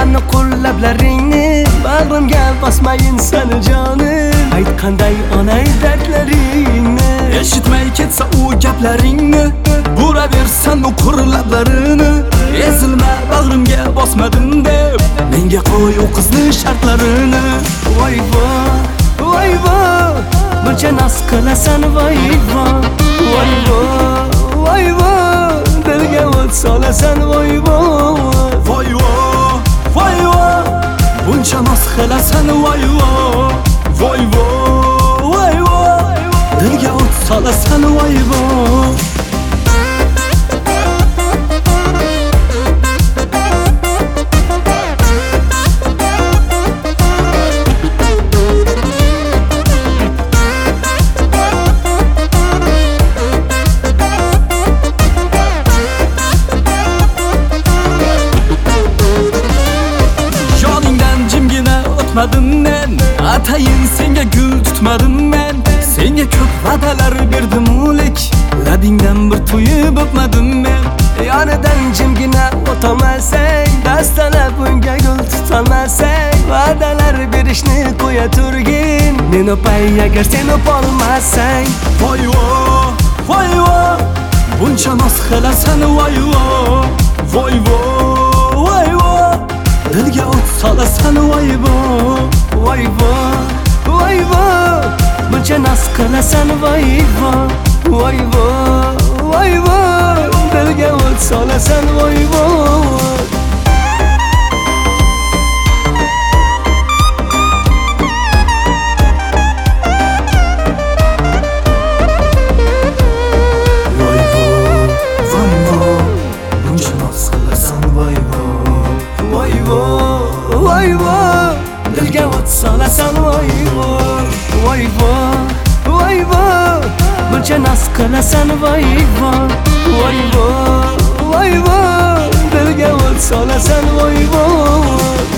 mani qo'llablaringni, bag'rimga bosmayin seni jonim. Aytqanday onay dardlaringni, eshitmay ketsa u gaplaringni, buraversan u qo'llablarini. Ezilma bag'rimga bosmadim deb, menga qo'y u qizni shartlarini. Voy voy, voy voy, buncha noz qilasan voy voy. Voy voy, voy voy, dilga o't solasan voy voy. Voy voy, voy voy, buncha noz qilasan voy voy. Voy voy, voy voy, dilga o't solasan voy voy. Men atayin senga gul tutmadim men, senga ko'p va'dalar berdim o'lik, labingdan bir to'yib o'pmadim men. Yonidan jimgina o'tamasang, dastalab unga gul tutolmasang, va'dalar berishni qo'ya turgin, men o'pay agar sen o'polmasang. Voy voy, voy voy, buncha noz qilasan voy voy. Voy voy, voy voy, dilga o't solasan voy voy. Voy voy, voy voy, buncha noz qilasan voy voy. Voy voy, voy voy, dilga o't solasan voy voy. Voy voy, dilga o't solasan voy voy. Voy voy, voy voy, buncha noz qilasan voy voy. Voy voy, voy voy, dilga o't solasan voy voy.